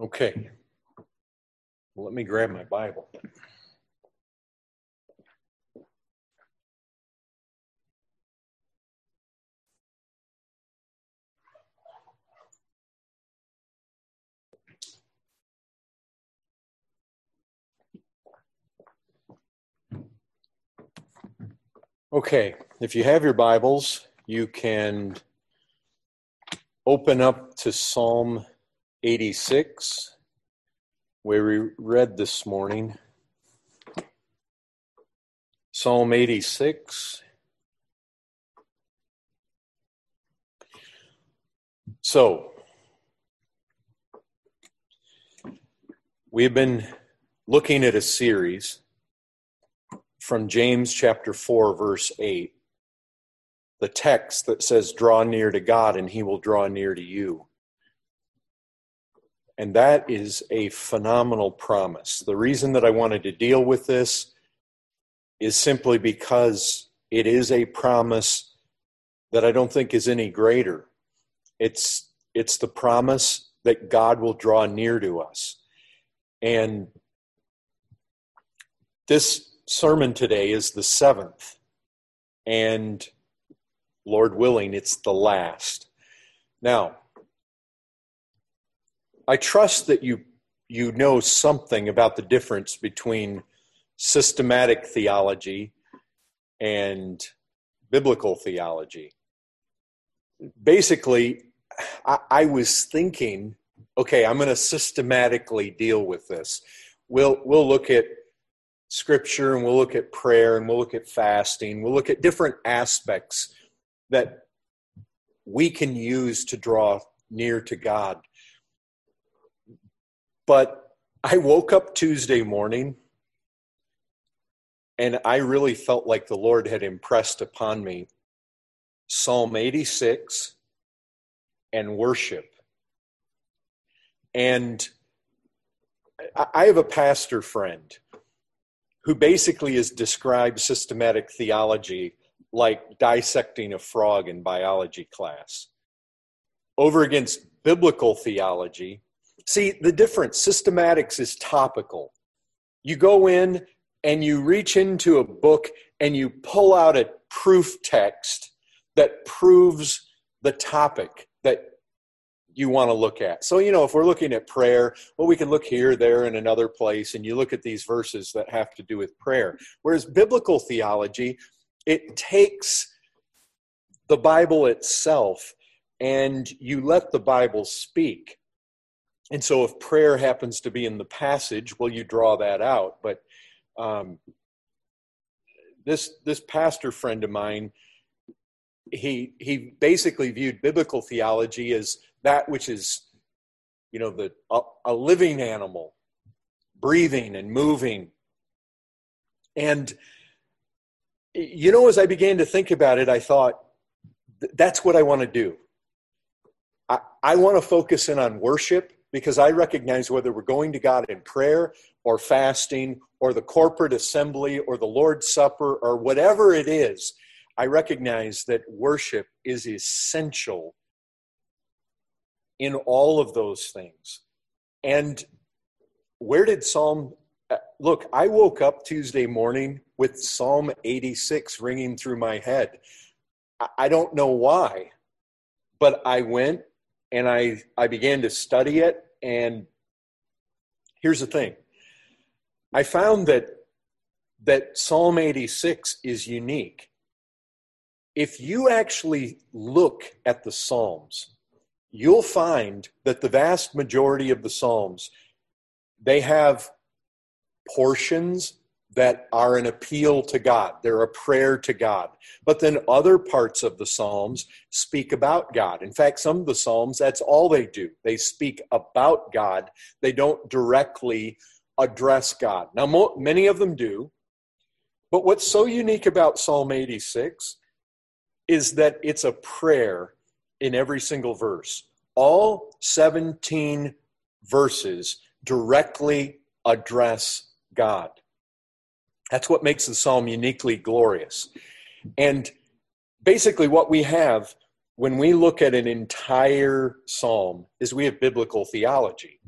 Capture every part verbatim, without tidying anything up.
Okay, well, let me grab my Bible. Okay, if you have your Bibles, you can open up to Psalm eighty-six, where we read this morning. Psalm eighty-six. So, we've been looking at a series from James chapter four, verse eight, the text that says, "Draw near to God and he will draw near to you." And that is a phenomenal promise. The reason that I wanted to deal with this is simply because it is a promise that I don't think is any greater. It's, it's the promise that God will draw near to us. And this sermon today is the seventh, and Lord willing, it's the last. Now, I trust that you you know something about the difference between systematic theology and biblical theology. Basically, I, I was thinking, okay, I'm going to systematically deal with this. We'll we'll look at Scripture, and we'll look at prayer, and we'll look at fasting. We'll look at different aspects that we can use to draw near to God. But I woke up Tuesday morning, and I really felt like the Lord had impressed upon me Psalm eighty-six and worship. And I have a pastor friend who basically has described systematic theology like dissecting a frog in biology class. Over against biblical theology, see, the difference, systematics is topical. You go in and you reach into a book and you pull out a proof text that proves the topic that you want to look at. So, you know, if we're looking at prayer, well, we can look here, there, and another place, and you look at these verses that have to do with prayer. Whereas biblical theology, it takes the Bible itself and you let the Bible speak. And so if prayer happens to be in the passage, well, you draw that out. But um, this this pastor friend of mine, he he basically viewed biblical theology as that which is, you know, the a, a living animal, breathing and moving. And, you know, as I began to think about it, I thought, that's what I want to do. I, I want to focus in on worship, because I recognize whether we're going to God in prayer or fasting or the corporate assembly or the Lord's Supper or whatever it is, I recognize that worship is essential in all of those things. And where did Psalm, look, I woke up Tuesday morning with Psalm eighty-six ringing through my head. I don't know why, but I went and I, I began to study it. And here's the thing. I found that, that Psalm eighty-six is unique. If you actually look at the Psalms, you'll find that the vast majority of the Psalms, they have portions that are an appeal to God. They're a prayer to God. But then other parts of the Psalms speak about God. In fact, some of the Psalms, that's all they do. They speak about God. They don't directly address God. Now, mo- many of them do. But what's so unique about Psalm eighty-six is that it's a prayer in every single verse. All seventeen verses directly address God. That's what makes the psalm uniquely glorious. And basically what we have when we look at an entire psalm is we have biblical theology.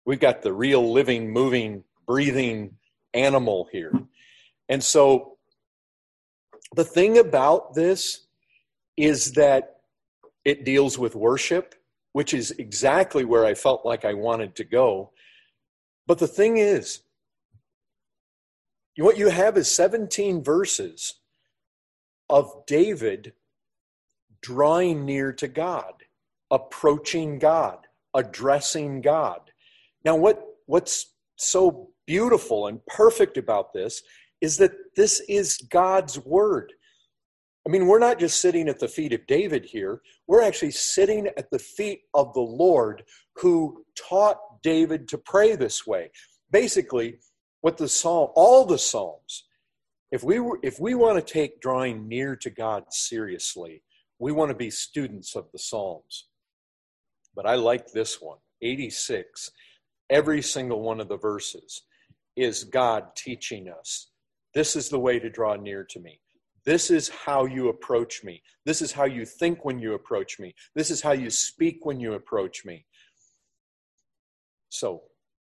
We've got the real living, moving, breathing animal here. And so the thing about this is that it deals with worship, which is exactly where I felt like I wanted to go. But the thing is, what you have is seventeen verses of David drawing near to God, approaching God, addressing God. Now, what, what's so beautiful and perfect about this is that this is God's word. I mean, we're not just sitting at the feet of David here. We're actually sitting at the feet of the Lord who taught David to pray this way. Basically, what the psalm, all the Psalms, if we were, if we want to take drawing near to God seriously, we want to be students of the Psalms. But I like this one, eighty-six. Every single one of the verses is God teaching us. This is the way to draw near to me. This is how you approach me. This is how you think when you approach me. This is how you speak when you approach me. So,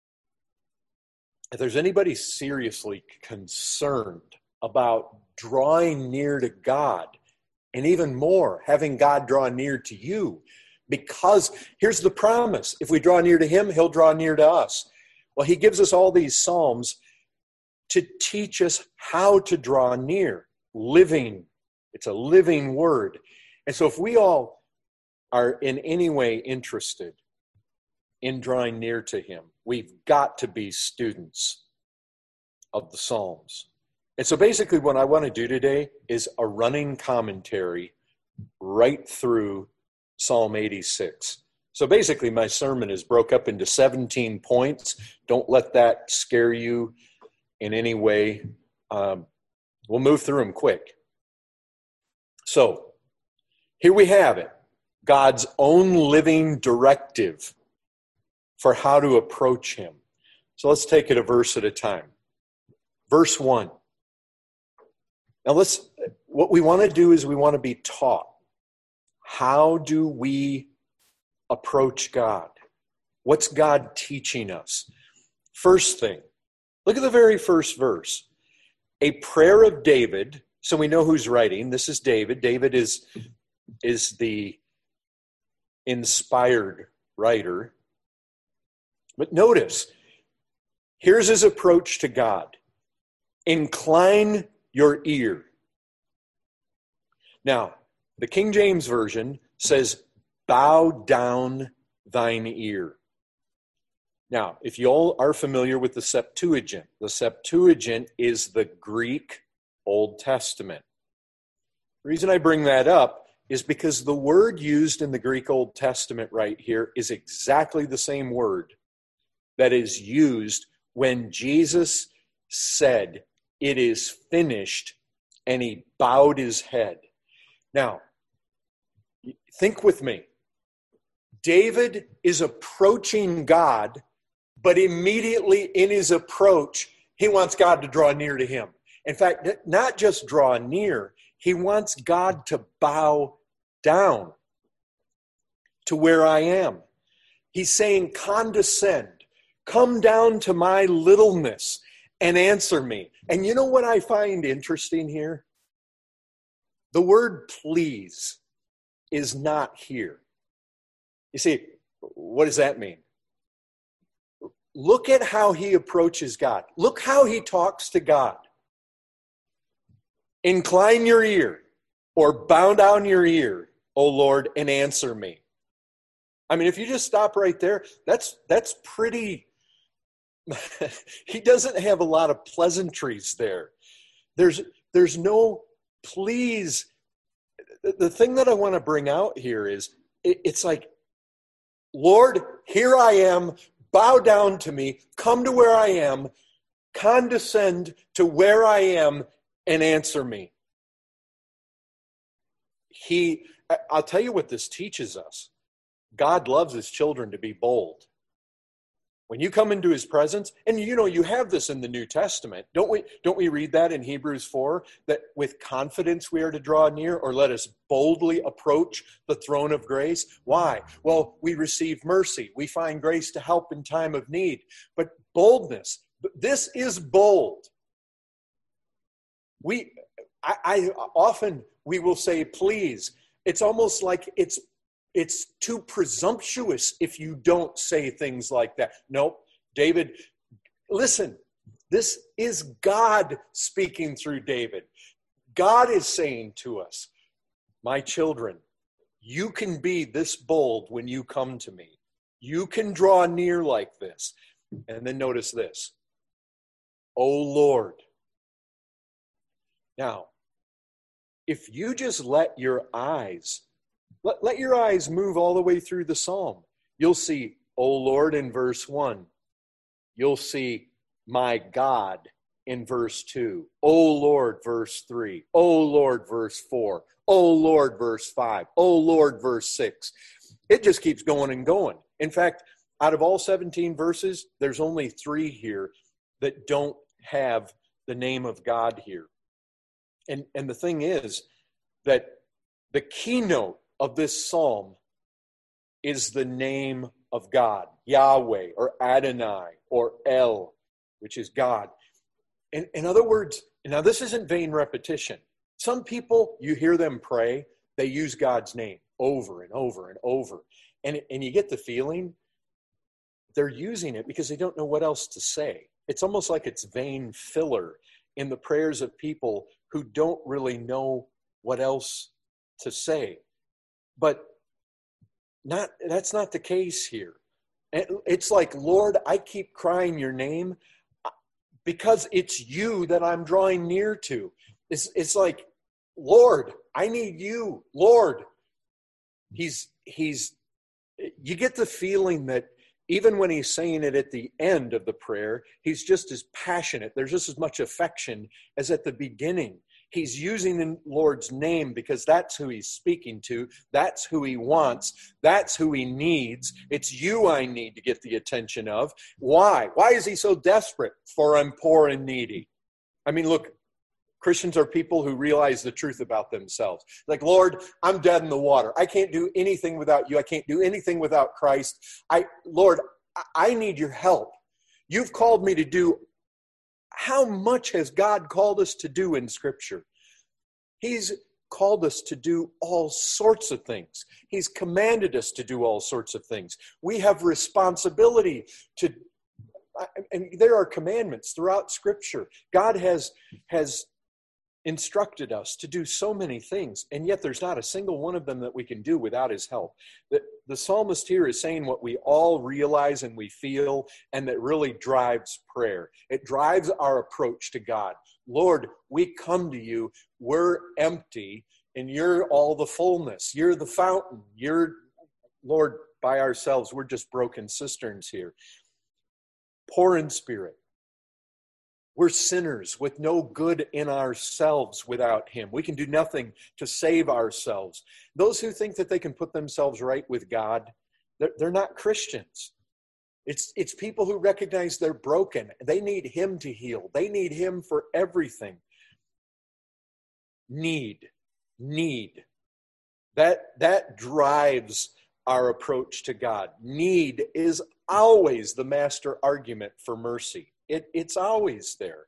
if there's anybody seriously concerned about drawing near to God, and even more, having God draw near to you, because here's the promise. If we draw near to him, he'll draw near to us. Well, he gives us all these Psalms to teach us how to draw near. Living. It's a living word. And so if we all are in any way interested in drawing near to him, we've got to be students of the Psalms. And so basically what I want to do today is a running commentary right through Psalm eighty-six. So basically my sermon is broke up into seventeen points. Don't let that scare you in any way. Um, we'll move through them quick. So here we have it. God's own living directive for how to approach him. So let's take it a verse at a time. Verse one. Now let's, what we want to do is we want to be taught. How do we approach God? What's God teaching us? First thing, look at the very first verse. A prayer of David. So we know who's writing. This is David. David is, is the inspired writer. But notice, here's his approach to God. Incline your ear. Now, the King James Version says, bow down thine ear. Now, if you all are familiar with the Septuagint, the Septuagint is the Greek Old Testament. The reason I bring that up is because the word used in the Greek Old Testament right here is exactly the same word that is used when Jesus said, it is finished, and he bowed his head. Now, think with me. David is approaching God, but immediately in his approach, he wants God to draw near to him. In fact, not just draw near, he wants God to bow down to where I am. He's saying, condescend, come down to my littleness and answer me. And you know what I find interesting here? The word please is not here. You see, what does that mean? Look at how he approaches God. Look how he talks to God. Incline your ear, or bow down your ear, O Lord, and answer me. I mean, if you just stop right there, that's that's pretty... he doesn't have a lot of pleasantries there. There's there's no please. The thing that I want to bring out here is it, it's like, Lord, here I am, bow down to me, come to where I am, condescend to where I am, and answer me. He, I'll tell you what this teaches us. God loves his children to be bold. When you come into his presence, and you know, you have this in the New Testament. Don't we, don't we read that in Hebrews four, that with confidence we are to draw near, or let us boldly approach the throne of grace? Why? Well, we receive mercy. We find grace to help in time of need. But boldness, this is bold. We, I, I often, we will say, please. It's almost like it's It's too presumptuous if you don't say things like that. Nope. David, listen, this is God speaking through David. God is saying to us, my children, you can be this bold when you come to me. You can draw near like this. And then notice this. O Lord. Now, if you just let your eyes Let, let your eyes move all the way through the psalm. You'll see, O Lord, in verse one. You'll see, my God, in verse two. O Lord, verse three. O Lord, verse four. O Lord, verse five. O Lord, verse six. It just keeps going and going. In fact, out of all seventeen verses, there's only three here that don't have the name of God here. And, and the thing is that the keynote of this psalm is the name of God, Yahweh or Adonai or El, which is God. In, in other words, now this isn't vain repetition. Some people, you hear them pray, they use God's name over and over and over. And, and you get the feeling they're using it because they don't know what else to say. It's almost like it's vain filler in the prayers of people who don't really know what else to say. But not that's not the case here. It's like, Lord, I keep crying your name because it's you that I'm drawing near to. It's, it's like, Lord, I need you. Lord. He's, he's, you get the feeling that even when he's saying it at the end of the prayer, he's just as passionate. There's just as much affection as at the beginning. He's using the Lord's name because that's who he's speaking to. That's who he wants. That's who he needs. It's you I need to get the attention of. Why? Why is he so desperate? For I'm poor and needy. I mean, look, Christians are people who realize the truth about themselves. Like, Lord, I'm dead in the water. I can't do anything without you. I can't do anything without Christ. I, Lord, I need your help. You've called me to do. How much has God called us to do in Scripture? He's called us to do all sorts of things. He's commanded us to do all sorts of things. We have responsibility to, and there are commandments throughout Scripture. God has, has instructed us to do so many things, and yet there's not a single one of them that we can do without his help. The, the psalmist here is saying what we all realize and we feel, and that really drives prayer. It drives our approach to God. Lord, we come to you, we're empty, and you're all the fullness. You're the fountain. You're, Lord, by ourselves, we're just broken cisterns here. Poor in spirit. We're sinners with no good in ourselves without him. We can do nothing to save ourselves. Those who think that they can put themselves right with God, they're, they're not Christians. It's, it's people who recognize they're broken. They need him to heal. They need him for everything. Need, need. That, that drives our approach to God. Need is always the master argument for mercy. It, it's always there.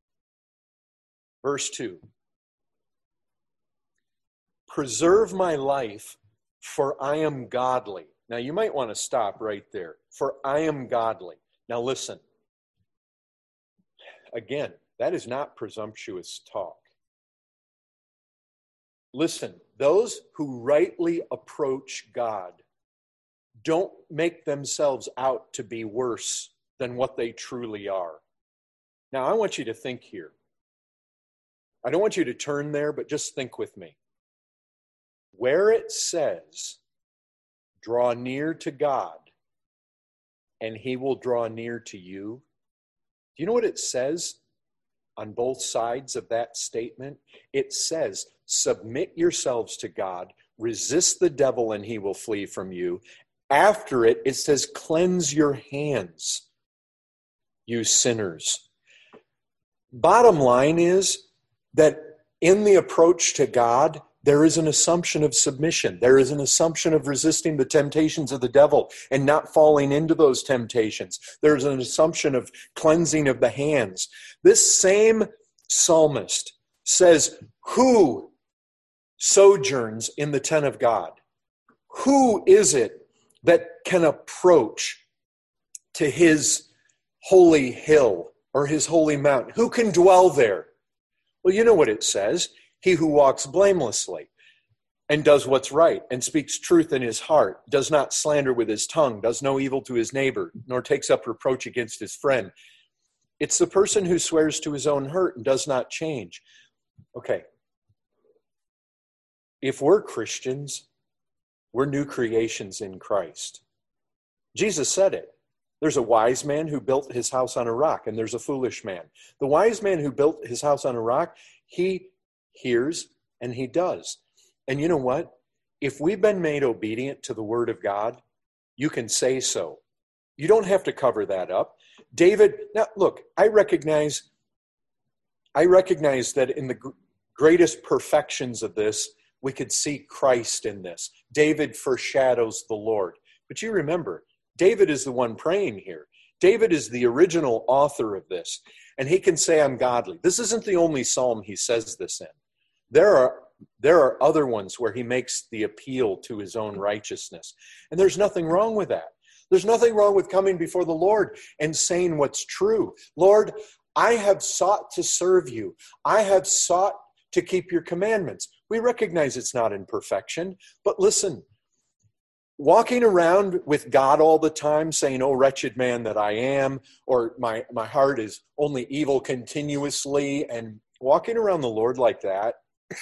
Verse two. Preserve my life, for I am godly. Now you might want to stop right there. For I am godly. Now listen. Again, that is not presumptuous talk. Listen, those who rightly approach God don't make themselves out to be worse than what they truly are. Now, I want you to think here. I don't want you to turn there, but just think with me. Where it says, draw near to God, and he will draw near to you. Do you know what it says on both sides of that statement? It says, submit yourselves to God, resist the devil, and he will flee from you. After it, it says, cleanse your hands. you sinners. Bottom line is that in the approach to God, there is an assumption of submission. There is an assumption of resisting the temptations of the devil and not falling into those temptations. There's an assumption of cleansing of the hands. This same psalmist says, who sojourns in the tent of God? Who is it that can approach to his holy hill or his holy mountain? Who can dwell there? Well, you know what it says. He who walks blamelessly and does what's right and speaks truth in his heart, does not slander with his tongue, does no evil to his neighbor, nor takes up reproach against his friend. It's the person who swears to his own hurt and does not change. Okay. If we're Christians, we're new creations in Christ. Jesus said it. There's a wise man who built his house on a rock, and there's a foolish man. The wise man who built his house on a rock, he hears and he does. And you know what? If we've been made obedient to the word of God, you can say so. You don't have to cover that up. David, now look, I recognize, I recognize that in the gr- greatest perfections of this, we could see Christ in this. David foreshadows the Lord. But you remember, David is the one praying here. David is the original author of this. And he can say, I'm godly. This isn't the only psalm he says this in. There are, there are other ones where he makes the appeal to his own righteousness. And there's nothing wrong with that. There's nothing wrong with coming before the Lord and saying what's true. Lord, I have sought to serve you. I have sought to keep your commandments. We recognize it's not in perfection, but listen, walking around with God all the time saying, oh, wretched man that I am, or my, my heart is only evil continuously, and walking around the Lord like that,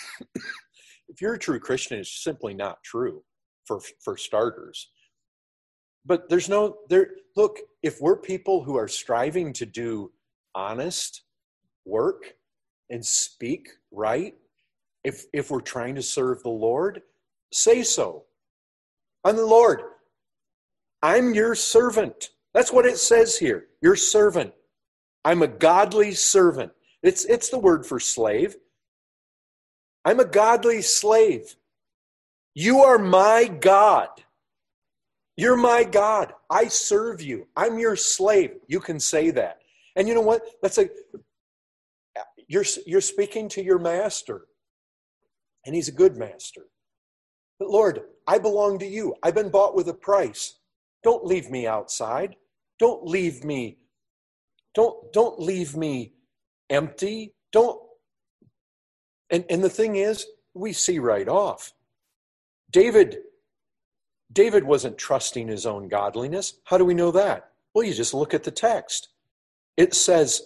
if you're a true Christian, it's simply not true for, for starters. But there's no, there. Look, if we're people who are striving to do honest work and speak right, if if we're trying to serve the Lord, say so. I'm the Lord. I'm your servant. That's what it says here. Your servant. I'm a godly servant. It's it's the word for slave. I'm a godly slave. You are my God. You're my God. I serve you. I'm your slave. You can say that. And you know what? That's like, you're, you're speaking to your master. And he's a good master. But Lord, I belong to you. I've been bought with a price. Don't leave me outside. Don't leave me. Don't, don't leave me empty. Don't. And, and the thing is, we see right off. David, David wasn't trusting his own godliness. How do we know that? Well, you just look at the text. It says,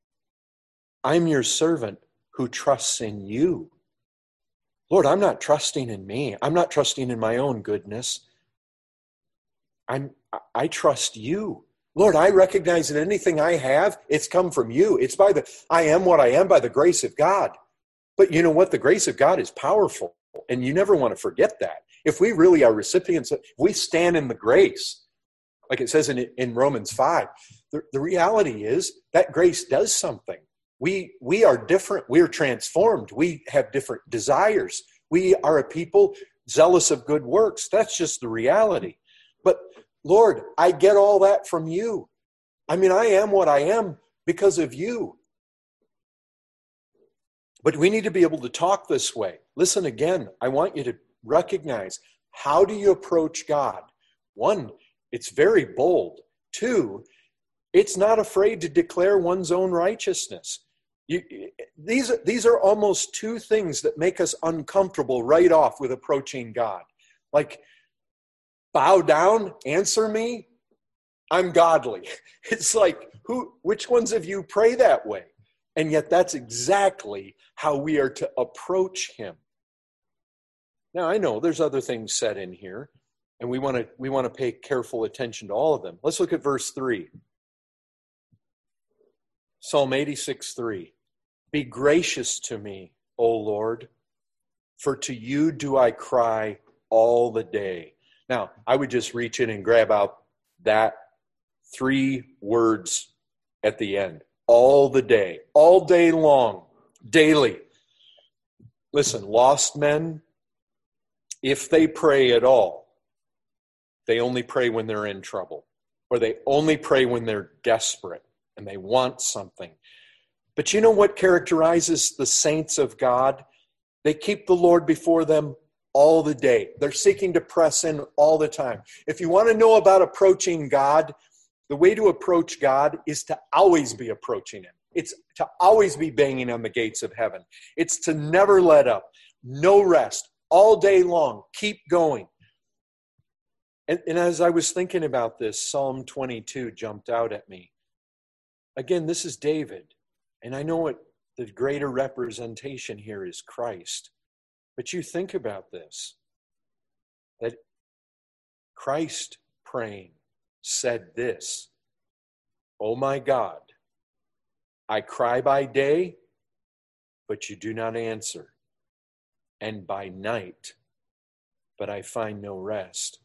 I'm your servant who trusts in you. Lord, I'm not trusting in me. I'm not trusting in my own goodness. I'm, I trust you. Lord, I recognize that anything I have, it's come from you. It's by the, I am what I am by the grace of God. But you know what? The grace of God is powerful. And you never want to forget that. If we really are recipients, if we stand in the grace, like it says in, in Romans five, the, the reality is that grace does something. We, we are different. We are transformed. We have different desires. We are a people zealous of good works. That's just the reality. But Lord, I get all that from you. I mean, I am what I am because of you. But we need to be able to talk this way. Listen again, I want you to recognize, how do you approach God? One, it's very bold. Two, it's not afraid to declare one's own righteousness. You, these, these are almost two things that make us uncomfortable right off with approaching God. Like, bow down, answer me, I'm godly. It's like, who? Which ones of you pray that way? And yet that's exactly how we are to approach him. Now, I know there's other things said in here, and we want to we want to pay careful attention to all of them. Let's look at verse three. Psalm eighty-six, three. Be gracious to me, O Lord, for to you do I cry all the day. Now, I would just reach in and grab out that three words at the end. All the day, all day long, daily. Listen, lost men, if they pray at all, they only pray when they're in trouble, or they only pray when they're desperate and they want something. But you know what characterizes the saints of God? They keep the Lord before them all the day. They're seeking to press in all the time. If you want to know about approaching God, the way to approach God is to always be approaching Him. It's to always be banging on the gates of heaven. It's to never let up. No rest. All day long. Keep going. And, and as I was thinking about this, Psalm twenty-two jumped out at me. Again, this is David. And I know what the greater representation here is Christ. But you think about this, that Christ praying said this, "Oh my God, I cry by day, but you do not answer, and by night, but I find no rest."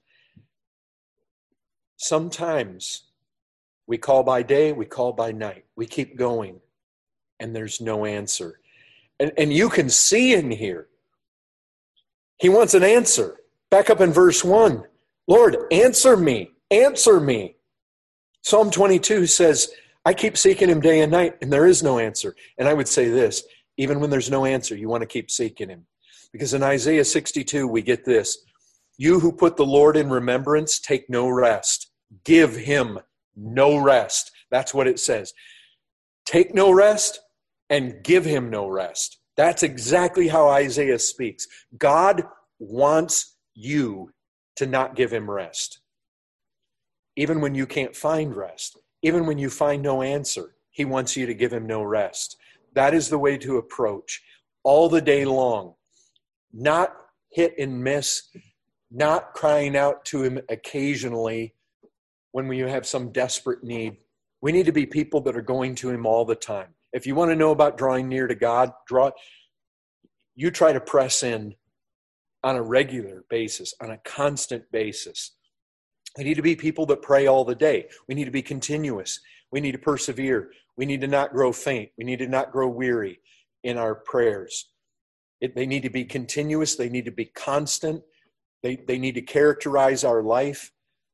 Sometimes we call by day, we call by night. We keep going, and there's no answer. And, and you can see in here, he wants an answer. Back up in verse one. Lord, answer me, answer me. Psalm twenty-two says, I keep seeking him day and night, and there is no answer. And I would say this, even when there's no answer, you want to keep seeking him. Because in Isaiah sixty-two, we get this. You who put the Lord in remembrance, take no rest. Give him no rest. That's what it says. Take no rest and give him no rest. That's exactly how Isaiah speaks. God wants you to not give him rest. Even when you can't find rest, even when you find no answer, he wants you to give him no rest. That is the way to approach all the day long. Not hit and miss, not crying out to him occasionally when you have some desperate need. We need to be people that are going to him all the time. If you want to know about drawing near to God, draw. You try to press in on a regular basis, on a constant basis. We need to be people that pray all the day. We need to be continuous. We need to persevere. We need to not grow faint. We need to not grow weary in our prayers. It, they need to be continuous. They need to be constant. They, they need to characterize our life.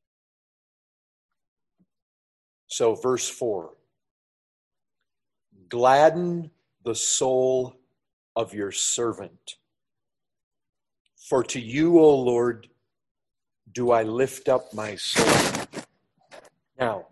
So verse four, gladden the soul of your servant. For to you, O Lord, do I lift up my soul. Now,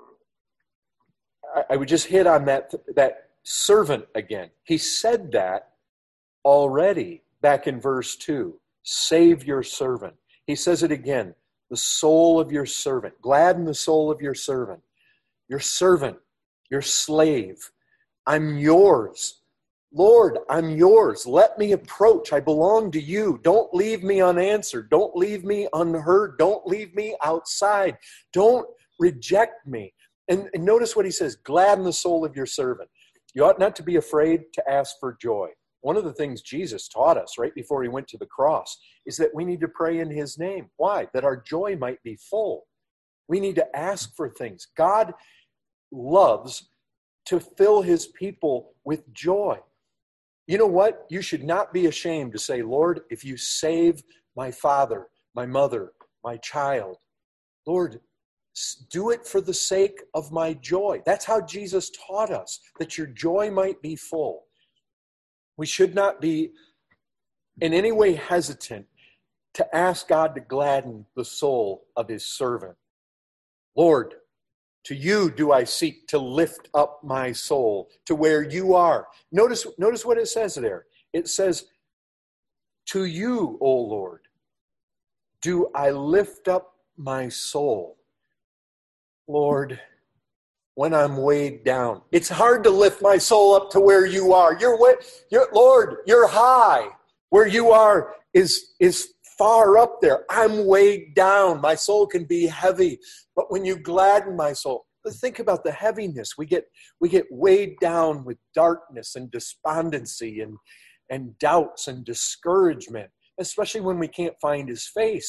I, I would just hit on that, that servant again. He said that already back in verse two. Save your servant. He says it again. The soul of your servant. Gladden the soul of your servant. Your servant, your slave. I'm yours. Lord, I'm yours. Let me approach. I belong to you. Don't leave me unanswered. Don't leave me unheard. Don't leave me outside. Don't reject me. And, and notice what he says, gladden the soul of your servant. You ought not to be afraid to ask for joy. One of the things Jesus taught us right before he went to the cross is that we need to pray in his name. Why? That our joy might be full. We need to ask for things. God loves to fill his people with joy. You know what? You should not be ashamed to say, Lord, if you save my father, my mother, my child, Lord, do it for the sake of my joy. That's how Jesus taught us, that your joy might be full. We should not be in any way hesitant to ask God to gladden the soul of his servant. Lord, to you do I seek to lift up my soul to where you are. Notice, notice what it says there. It says, to you, O Lord, do I lift up my soul. Lord, when I'm weighed down, it's hard to lift my soul up to where you are. You're, way, you're Lord, you're high. Where you are is, is far up there. I'm weighed down. My soul can be heavy. But when you gladden my soul, think about the heaviness. We get we get weighed down with darkness and despondency and, and doubts and discouragement, especially when we can't find his face.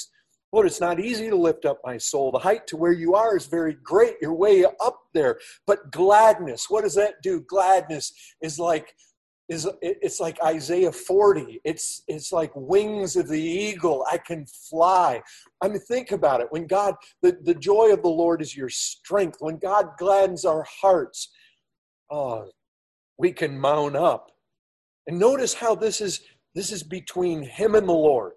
Lord, it's not easy to lift up my soul. The height to where you are is very great. You're way up there. But gladness, what does that do? Gladness is like, is it's like Isaiah forty. It's it's like wings of the eagle. I can fly. I mean, think about it. When God, the, the joy of the Lord is your strength. When God gladdens our hearts, oh, we can mount up. And notice how this is this is between him and the Lord.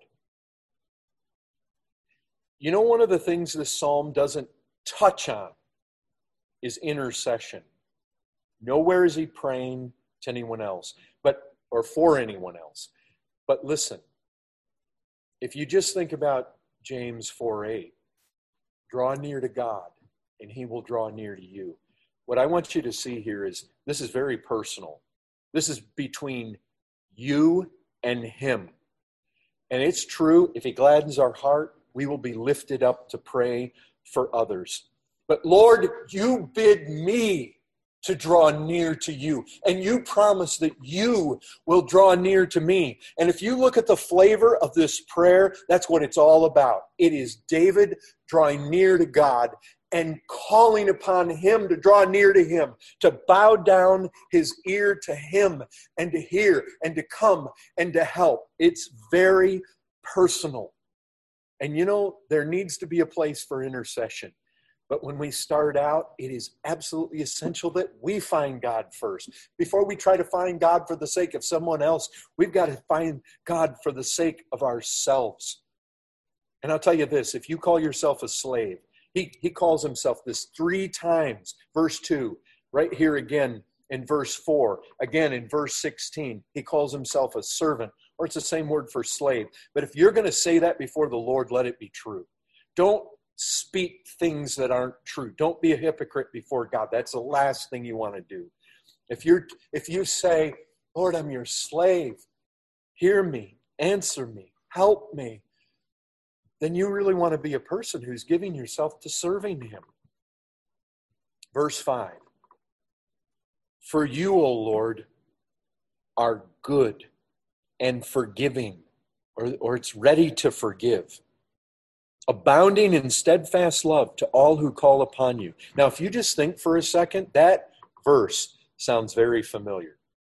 You know, one of the things this psalm doesn't touch on is intercession. Nowhere is he praying to anyone else, but or for anyone else. But listen, if you just think about James four eight, draw near to God, and he will draw near to you. What I want you to see here is this is very personal. This is between you and him. And it's true, if he gladdens our heart, we will be lifted up to pray for others. But Lord, you bid me to draw near to you. And you promise that you will draw near to me. And if you look at the flavor of this prayer, that's what it's all about. It is David drawing near to God and calling upon him to draw near to him, to bow down his ear to him and to hear and to come and to help. It's very personal. And you know, there needs to be a place for intercession. But when we start out, it is absolutely essential that we find God first. Before we try to find God for the sake of someone else, we've got to find God for the sake of ourselves. And I'll tell you this, if you call yourself a slave, he, he calls himself this three times. Verse two, right here again in verse four, again in verse sixteen, he calls himself a servant, or it's the same word for slave. But if you're going to say that before the Lord, let it be true. Don't speak things that aren't true. Don't be a hypocrite before God. That's the last thing you want to do. If you're, if you say, Lord, I'm your slave, hear me, answer me, help me, then you really want to be a person who's giving yourself to serving him. Verse five, for you, O Lord, are good and forgiving, or, or it's ready to forgive, abounding in steadfast love to all who call upon you. Now, if you just think for a second, that verse sounds very familiar.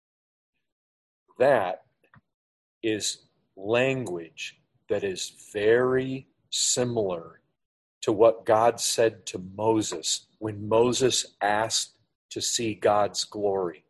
That is language that is very similar to what God said to Moses when Moses asked to see God's glory.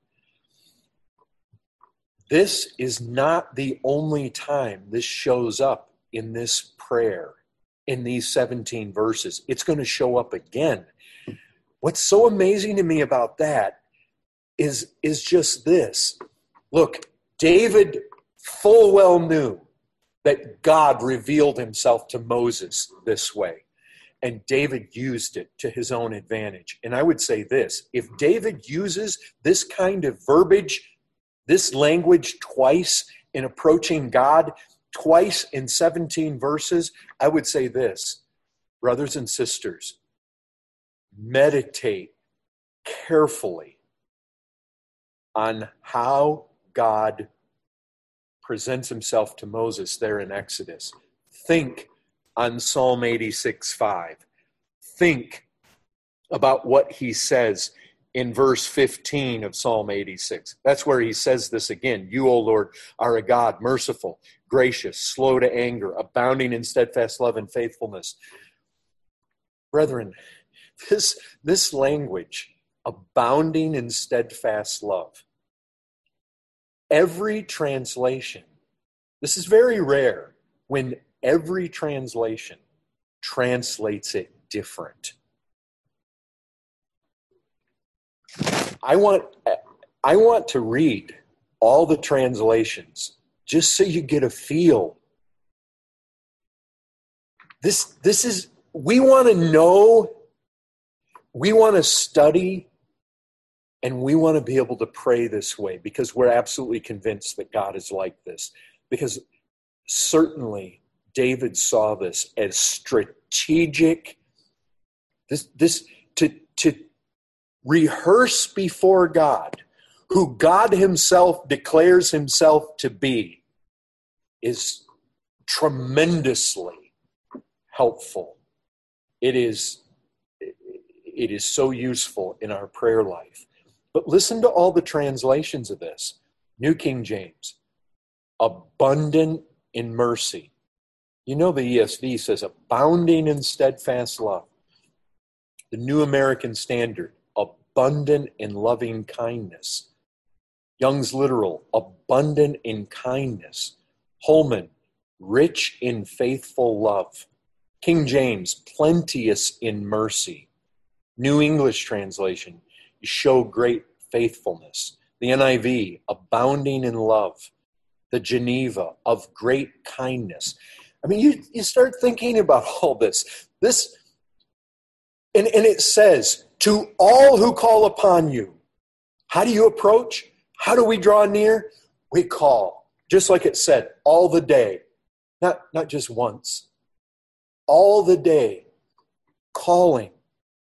This is not the only time this shows up in this prayer. In these seventeen verses, it's going to show up again. What's so amazing to me about that is, is just this. Look, David full well knew that God revealed himself to Moses this way. And David used it to his own advantage. And I would say this, if David uses this kind of verbiage, this language twice in approaching God, twice in seventeen verses, I would say this, brothers and sisters, meditate carefully on how God presents himself to Moses there in Exodus. Think on Psalm eighty-six five. Think about what he says in verse fifteen of Psalm eighty-six. That's where he says this again. You, O Lord, are a God, merciful, gracious, slow to anger, abounding in steadfast love and faithfulness. Brethren, this, this language, abounding in steadfast love, every translation, this is very rare when every translation translates it different. I want, I want to read all the translations just so you get a feel. This, this is, we want to know, we want to study, and we want to be able to pray this way because we're absolutely convinced that God is like this. Because certainly David saw this as strategic, this, this to, to rehearse before God, who God himself declares himself to be, is tremendously helpful. It is, it is so useful in our prayer life. But listen to all the translations of this. New King James, abundant in mercy. You know the E S V says abounding in steadfast love. The New American Standard, abundant in loving kindness. Young's Literal, abundant in kindness. Holman, rich in faithful love. King James, plenteous in mercy. New English Translation, show great faithfulness. The N I V, abounding in love. The Geneva, of great kindness. I mean, you, you start thinking about all this. This, and, and it says, to all who call upon you. How do you approach? How do we draw near? We call. Just like it said, all the day. Not, not just once. All the day. Calling.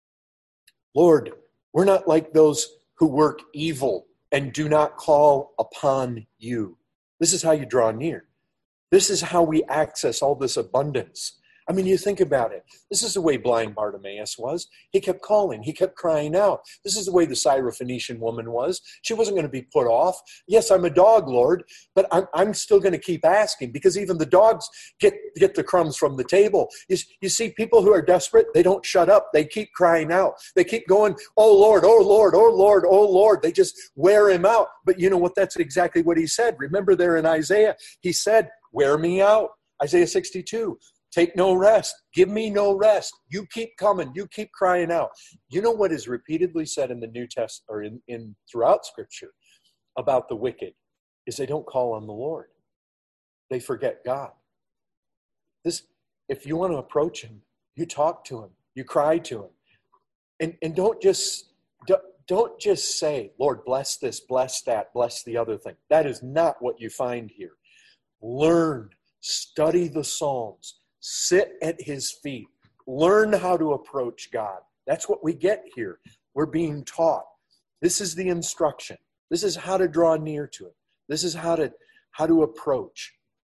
Lord, we're not like those who work evil and do not call upon you. This is how you draw near. This is how we access all this abundance. I mean, you think about it. This is the way blind Bartimaeus was. He kept calling. He kept crying out. This is the way the Syrophoenician woman was. She wasn't going to be put off. Yes, I'm a dog, Lord, but I'm, I'm still going to keep asking because even the dogs get, get the crumbs from the table. You, you see, people who are desperate, they don't shut up. They keep crying out. They keep going, oh, Lord, oh, Lord, oh, Lord, oh, Lord. They just wear him out. But you know what? That's exactly what he said. Remember there in Isaiah, he said, wear me out. Isaiah sixty-two. Take no rest. Give me no rest. You keep coming. You keep crying out. You know what is repeatedly said in the New Testament or in, in throughout Scripture about the wicked is they don't call on the Lord. They forget God. This, if you want to approach him, you talk to him. You cry to him. And, and don't just don't, don't just say, Lord, bless this, bless that, bless the other thing. That is not what you find here. Learn, study the Psalms. Sit at his feet. Learn how to approach God. That's what we get here. We're being taught. This is the instruction. This is how to draw near to it. This is how to, how to approach.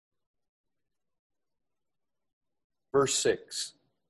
Verse six.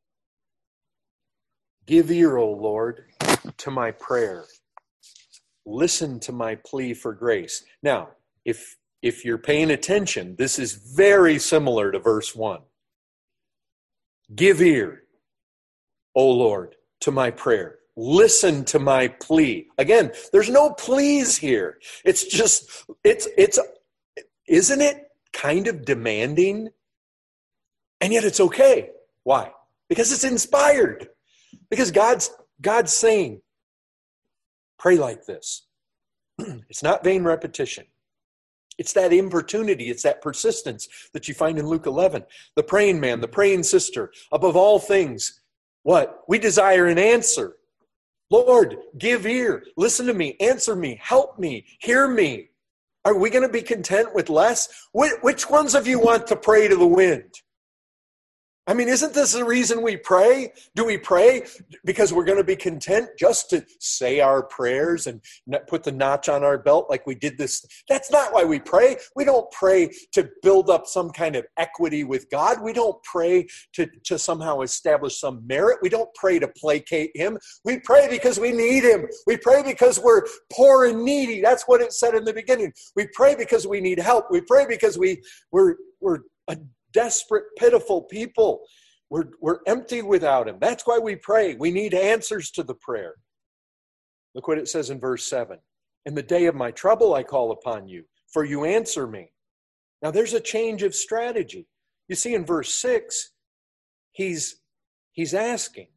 Give ear, O Lord, to my prayer. Listen to my plea for grace. Now, if, if you're paying attention, this is very similar to verse one. Give ear, O Lord, to my prayer. Listen to my plea. Again, there's no pleas here. It's just, it's, it's, isn't it kind of demanding? And yet it's okay. Why? Because it's inspired. Because God's, God's saying, pray like this. It's not vain repetition. It's that importunity, it's that persistence that you find in Luke eleven. The praying man, the praying sister, above all things, what? We desire an answer. Lord, give ear, listen to me, answer me, help me, hear me. Are we going to be content with less? Which ones of you want to pray to the wind? I mean, isn't this the reason we pray? Do we pray because we're going to be content just to say our prayers and put the notch on our belt like we did this? That's not why we pray. We don't pray to build up some kind of equity with God. We don't pray to, to somehow establish some merit. We don't pray to placate him. We pray because we need him. We pray because we're poor and needy. That's what it said in the beginning. We pray because we need help. We pray because we, we're, we're a desperate, pitiful people. We're, we're empty without him. That's why we pray. We need answers to the prayer. Look what it says in verse seven. In the day of my trouble, I call upon you, for you answer me. Now there's a change of strategy. You see in verse six, he's, he's asking.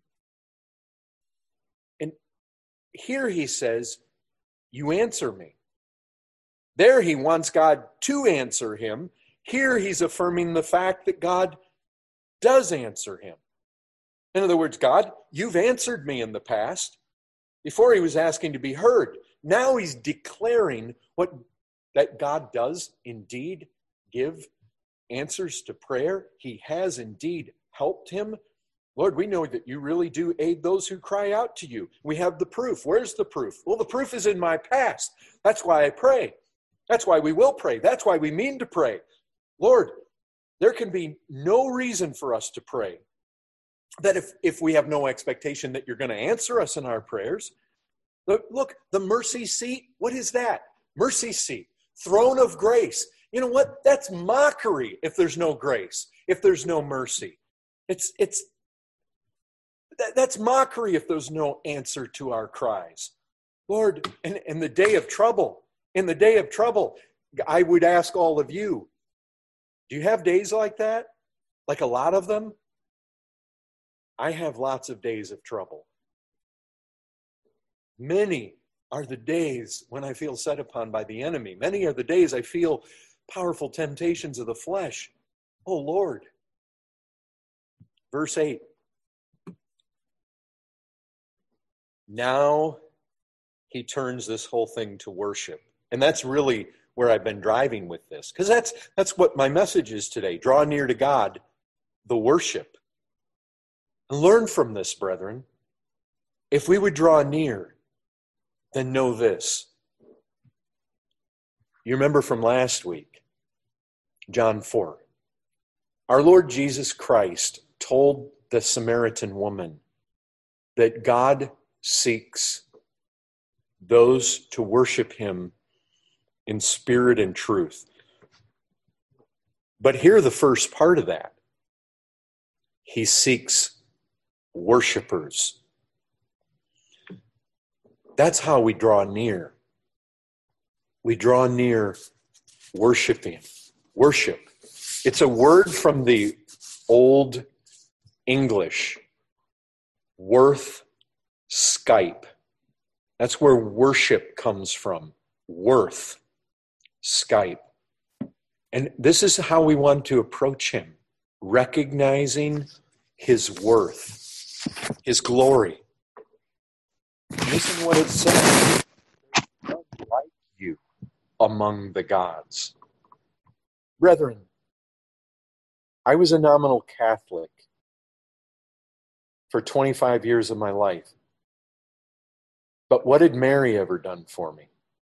And here he says, you answer me. There he wants God to answer him. Here he's affirming the fact that God does answer him. In other words, God, you've answered me in the past. Before he was asking to be heard. Now he's declaring what that God does indeed give answers to prayer. He has indeed helped him. Lord, we know that you really do aid those who cry out to you. We have the proof. Where's the proof? Well, the proof is in my past. That's why I pray. That's why we will pray. That's why we mean to pray. Lord, there can be no reason for us to pray that if, if we have no expectation that you're going to answer us in our prayers, look, look, the mercy seat, what is that? Mercy seat, throne of grace. You know what? That's mockery if there's no grace, if there's no mercy. It's, it's, that, that's mockery if there's no answer to our cries. Lord, in, in the day of trouble, in the day of trouble, I would ask all of you, do you have days like that? Like a lot of them? I have lots of days of trouble. Many are the days when I feel set upon by the enemy. Many are the days I feel powerful temptations of the flesh. Oh Lord. Verse eight. Now he turns this whole thing to worship. And that's really where I've been driving with this. Because that's that's what my message is today. Draw near to God, the worship. And learn from this, brethren. If we would draw near, then know this. You remember from last week, John four. Our Lord Jesus Christ told the Samaritan woman that God seeks those to worship him in spirit and truth. But hear the first part of that. He seeks worshipers. That's how we draw near. We draw near worshiping. Worship. It's a word from the Old English. Worth Skype. That's where worship comes from. Worth Skype. And this is how we want to approach him. Recognizing his worth. His glory. Listen what it says. None like you among the gods. Brethren, I was a nominal Catholic for twenty-five years of my life. But what had Mary ever done for me?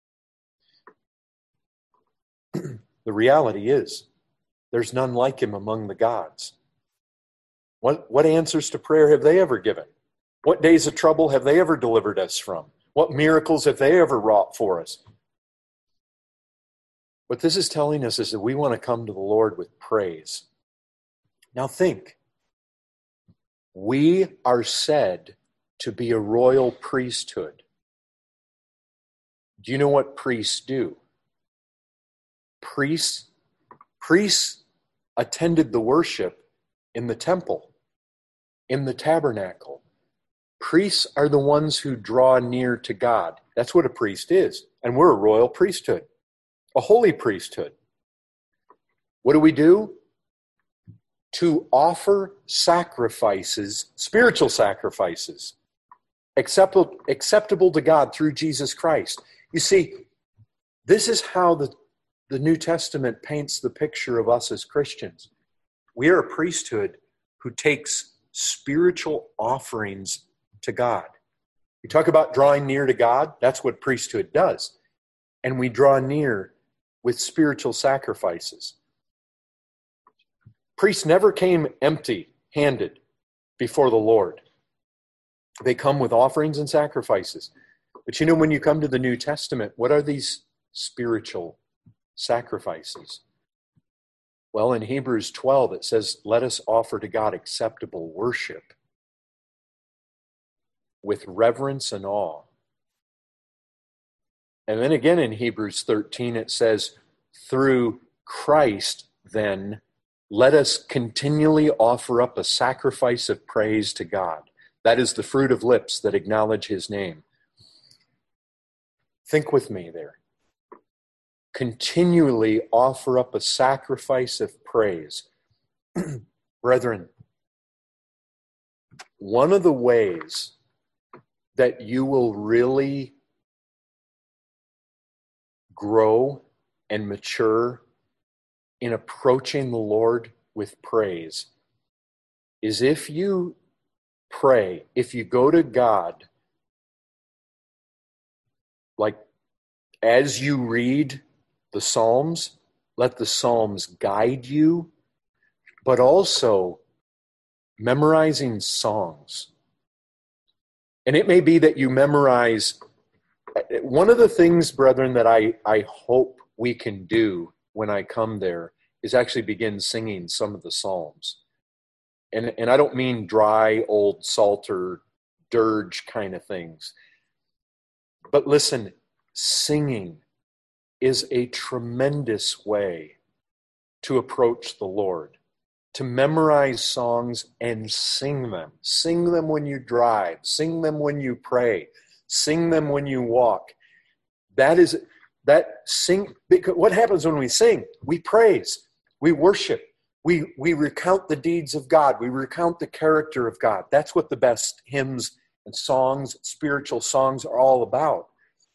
The reality is, there's none like him among the gods. What, what answers to prayer have they ever given? What days of trouble have they ever delivered us from? What miracles have they ever wrought for us? What this is telling us is that we want to come to the Lord with praise. Now think, we are said to be a royal priesthood. Do you know what priests do? Priests, priests attended the worship in the temple, in the tabernacle. Priests are the ones who draw near to God. That's what a priest is. And we're a royal priesthood, a holy priesthood. What do we do? To offer sacrifices, spiritual sacrifices, acceptable, acceptable to God through Jesus Christ. You see, this is how the, the New Testament paints the picture of us as Christians. We are a priesthood who takes spiritual offerings to God. We talk about drawing near to God. That's what priesthood does. And we draw near with spiritual sacrifices. Priests never came empty-handed before the Lord. They come with offerings and sacrifices. But you know, when you come to the New Testament, what are these spiritual sacrifices? Well, in Hebrews twelve, it says, let us offer to God acceptable worship with reverence and awe. And then again in Hebrews thirteen, it says, through Christ, then, let us continually offer up a sacrifice of praise to God. That is the fruit of lips that acknowledge his name. Think with me there. Continually offer up a sacrifice of praise. Brethren, one of the ways that you will really grow and mature in approaching the Lord with praise is if you pray, if you go to God, like as you read the Psalms, let the Psalms guide you, but also memorizing songs. And it may be that you memorize. One of the things, brethren, that I, I hope we can do when I come there is actually begin singing some of the Psalms. And, and I don't mean dry, old Psalter, dirge kind of things. But listen, singing is a tremendous way to approach the Lord, to memorize songs and sing them. Sing them when you drive. Sing them when you pray. Sing them when you walk. That is, that sing, because what happens when we sing? We praise. We worship. We, we recount the deeds of God. We recount the character of God. That's what the best hymns and songs, spiritual songs are all about.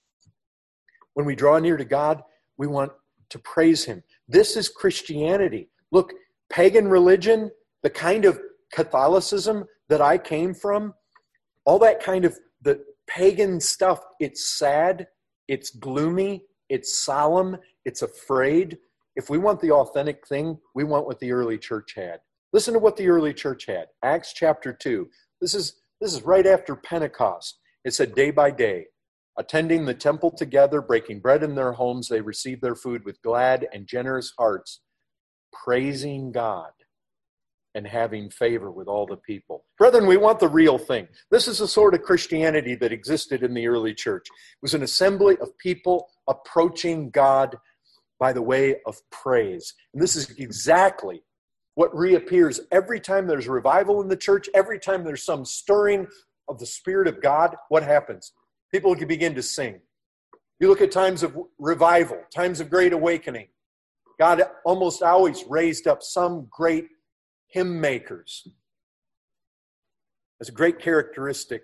When we draw near to God, we want to praise Him. This is Christianity. Look, pagan religion, the kind of Catholicism that I came from, all that kind of the pagan stuff, it's sad, it's gloomy, it's solemn, it's afraid. If we want the authentic thing, we want what the early church had. Listen to what the early church had. Acts chapter two. This is, this is right after Pentecost. It said day by day, attending the temple together, breaking bread in their homes, they received their food with glad and generous hearts, praising God and having favor with all the people. Brethren, we want the real thing. This is the sort of Christianity that existed in the early church. It was an assembly of people approaching God by the way of praise. And this is exactly what reappears every time there's revival in the church, every time there's some stirring of the Spirit of God. What happens? People can begin to sing. You look at times of revival, times of great awakening. God almost always raised up some great hymn makers. It's a great characteristic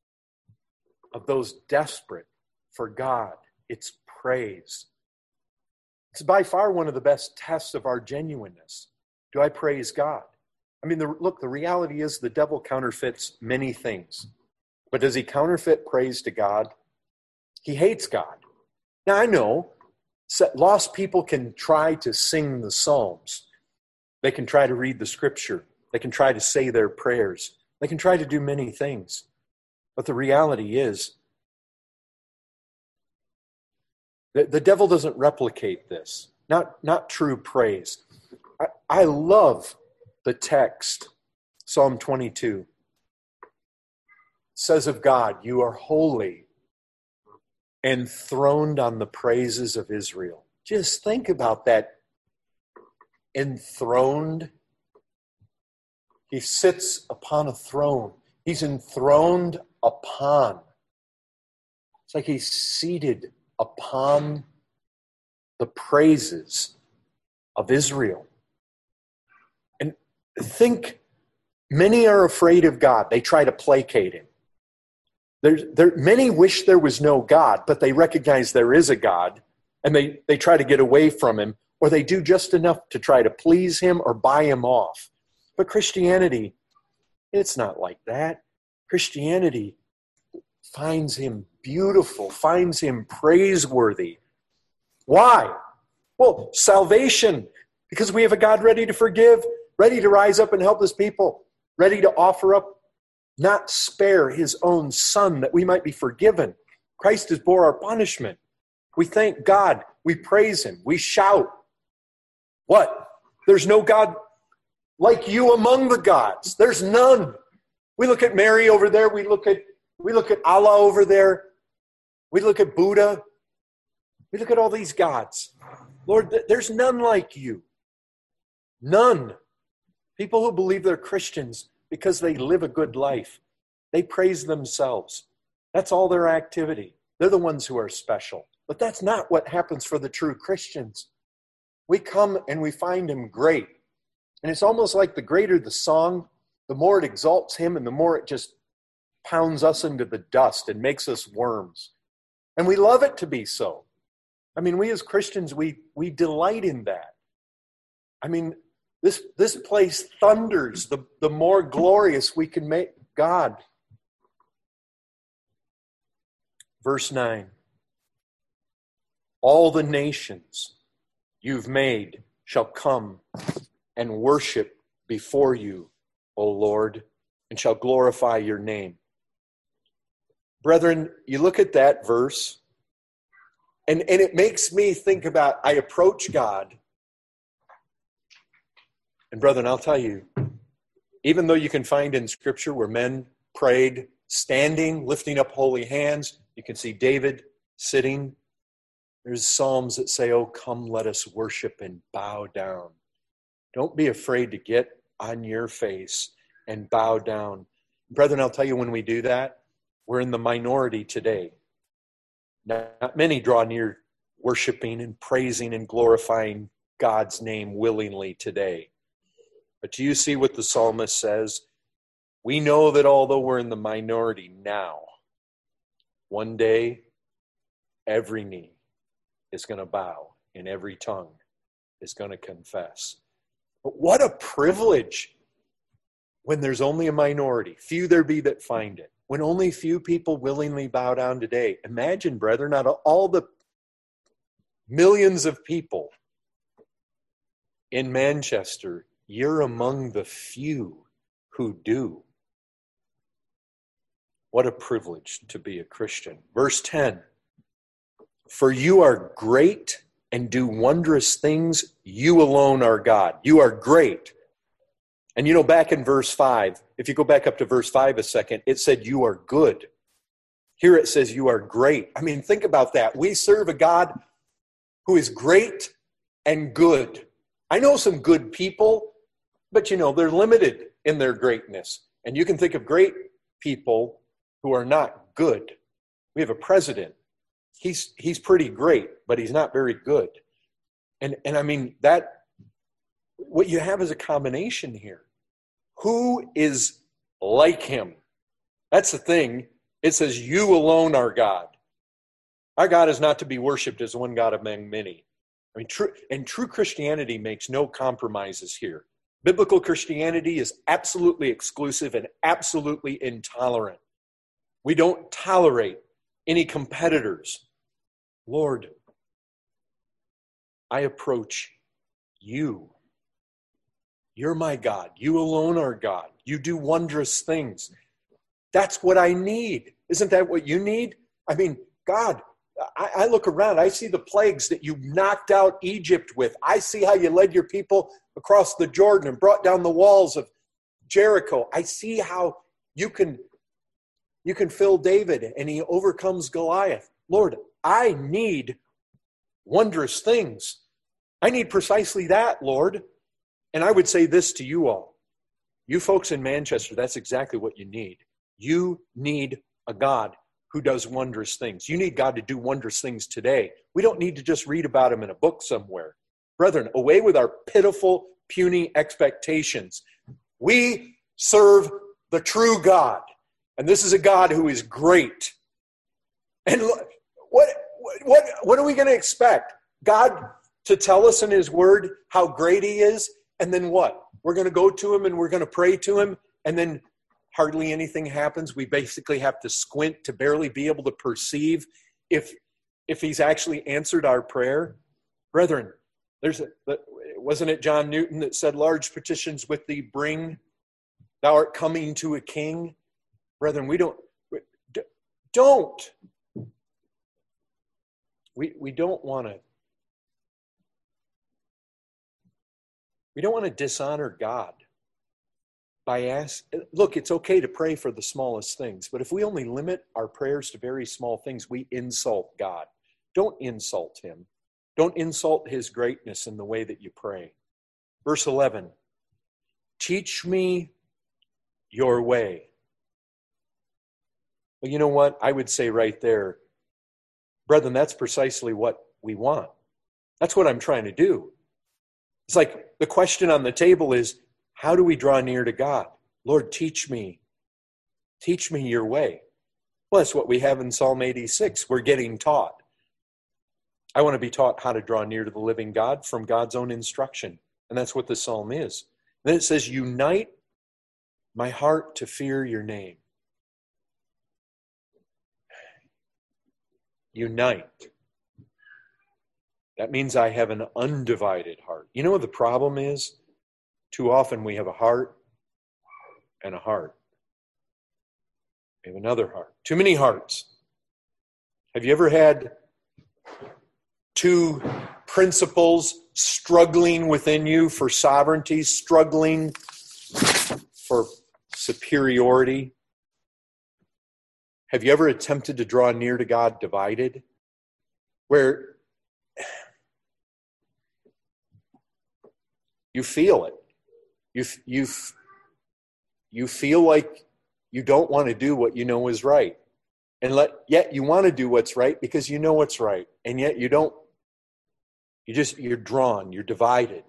of those desperate for God. It's praise. It's by far one of the best tests of our genuineness. Do I praise God? I mean, the, look, the reality is the devil counterfeits many things. But does he counterfeit praise to God? He hates God. Now, I know lost people can try to sing the Psalms. They can try to read the Scripture. They can try to say their prayers. They can try to do many things. But the reality is, the, the devil doesn't replicate this. Not, not true praise. I, I love the text, Psalm twenty-two. It says of God, you are holy, enthroned on the praises of Israel. Just think about that. Enthroned. He sits upon a throne. He's enthroned upon. It's like he's seated upon the praises of Israel. And think, many are afraid of God. They try to placate him. There, there, many wish there was no God, but they recognize there is a God, and they, they try to get away from him, or they do just enough to try to please him or buy him off. But Christianity, it's not like that. Christianity finds him beautiful, finds him praiseworthy. Why? Well, salvation, because we have a God ready to forgive, ready to rise up and help his people, ready to offer up, not spare his own Son that we might be forgiven. Christ has bore our punishment. We thank God. We praise him. We shout. What? There's no God like you among the gods. There's none. We look at Mary over there. We look at we look at Allah over there. We look at Buddha. We look at all these gods. Lord, there's none like you. None. People who believe they're Christians because they live a good life. They praise themselves. That's all their activity. They're the ones who are special. But that's not what happens for the true Christians. We come and we find him great. And it's almost like the greater the song, the more it exalts him and the more it just pounds us into the dust and makes us worms. And we love it to be so. I mean, we as Christians, we we delight in that. I mean, this this place thunders the, the more glorious we can make God. Verse nine. All the nations you've made shall come and worship before you O Lord, and shall glorify your name. Brethren, you look at that verse, and, and it makes me think about, I approach God. And brethren, I'll tell you, even though you can find in Scripture where men prayed standing, lifting up holy hands, you can see David sitting. There's psalms that say, oh, come, let us worship and bow down. Don't be afraid to get on your face and bow down. Brethren, I'll tell you, when we do that, we're in the minority today. Not many draw near worshiping and praising and glorifying God's name willingly today. But do you see what the psalmist says? We know that although we're in the minority now, one day every knee is going to bow and every tongue is going to confess. But what a privilege when there's only a minority. Few there be that find it. When only few people willingly bow down today. Imagine, brethren, out of all the millions of people in Manchester, you're among the few who do. What a privilege to be a Christian. Verse ten, for you are great and do wondrous things. You alone are God. You are great. And you know, back in verse five, if you go back up to verse five a second, it said you are good. Here it says you are great. I mean, think about that. We serve a God who is great and good. I know some good people, but you know, they're limited in their greatness. And you can think of great people who are not good. We have a president. He's he's pretty great, but he's not very good. And and I mean, that what you have is a combination here. Who is like him? That's the thing. It says, you alone are God. Our God is not to be worshipped as one God among many. I mean, true, and true Christianity makes no compromises here. Biblical Christianity is absolutely exclusive and absolutely intolerant. We don't tolerate any competitors. Lord, I approach you. You're my God. You alone are God. You do wondrous things. That's what I need. Isn't that what you need? I mean, God, I, I look around. I see the plagues that you knocked out Egypt with. I see how you led your people across the Jordan and brought down the walls of Jericho. I see how you can, you can fill David and he overcomes Goliath. Lord, I need wondrous things. I need precisely that, Lord. And I would say this to you all. You folks in Manchester, that's exactly what you need. You need a God who does wondrous things. You need God to do wondrous things today. We don't need to just read about him in a book somewhere. Brethren, away with our pitiful, puny expectations. We serve the true God. And this is a God who is great. And what, what, what are we going to expect? God to tell us in his word how great he is? And then what? We're going to go to him and we're going to pray to him, and then hardly anything happens. We basically have to squint to barely be able to perceive if if he's actually answered our prayer. Brethren, there's a, wasn't it John Newton that said, large petitions with thee bring, thou art coming to a king? Brethren, we don't, don't. We, we don't want to We don't want to dishonor God by asking. Look, it's okay to pray for the smallest things, but if we only limit our prayers to very small things, we insult God. Don't insult him. Don't insult his greatness in the way that you pray. Verse eleven, teach me your way. Well, you know what? I would say right there, brethren, that's precisely what we want. That's what I'm trying to do. It's like the question on the table is, how do we draw near to God? Lord, teach me. Teach me your way. Well, that's what we have in Psalm eighty-six. We're getting taught. I want to be taught how to draw near to the living God from God's own instruction. And that's what the psalm is. Then it says, unite my heart to fear your name. Unite. That means I have an undivided heart. You know what the problem is? Too often we have a heart and a heart. We have another heart. Too many hearts. Have you ever had two principles struggling within you for sovereignty, struggling for superiority? Have you ever attempted to draw near to God divided? Where you feel it. You, you, you feel like you don't want to do what you know is right. And let, yet you want to do what's right because you know what's right. And yet you don't. You just, you're drawn, you're divided.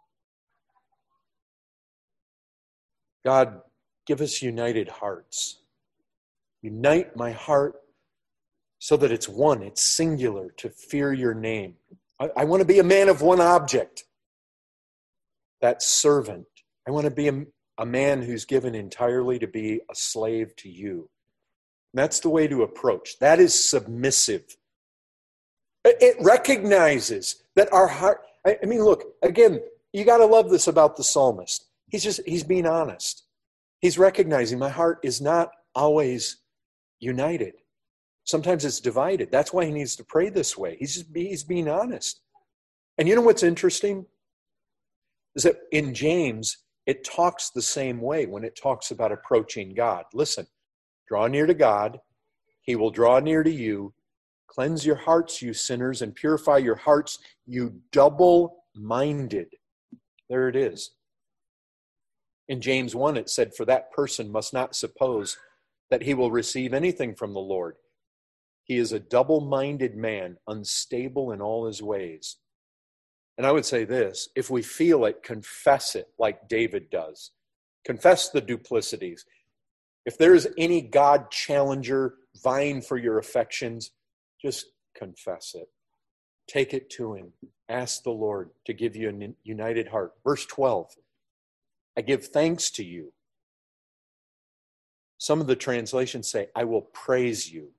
God, give us united hearts. Unite my heart so that it's one, it's singular, to fear your name. I, I want to be a man of one object. That servant. I want to be a, a man who's given entirely to be a slave to you. And that's the way to approach. That is submissive. It, it recognizes that our heart, I, I mean, look, again, you got to love this about the psalmist. He's just, he's being honest. He's recognizing my heart is not always united. Sometimes it's divided. That's why he needs to pray this way. He's just, he's being honest. And you know what's interesting? Is that in James, it talks the same way when it talks about approaching God. Listen, draw near to God. He will draw near to you. Cleanse your hearts, you sinners, and purify your hearts, you double-minded. There it is. In James one, it said, for that person must not suppose that he will receive anything from the Lord. He is a double-minded man, unstable in all his ways. And I would say this, if we feel it, confess it like David does. Confess the duplicities. If there is any God challenger vying for your affections, just confess it. Take it to him. Ask the Lord to give you a united heart. Verse twelve, I give thanks to you. Some of the translations say, I will praise you.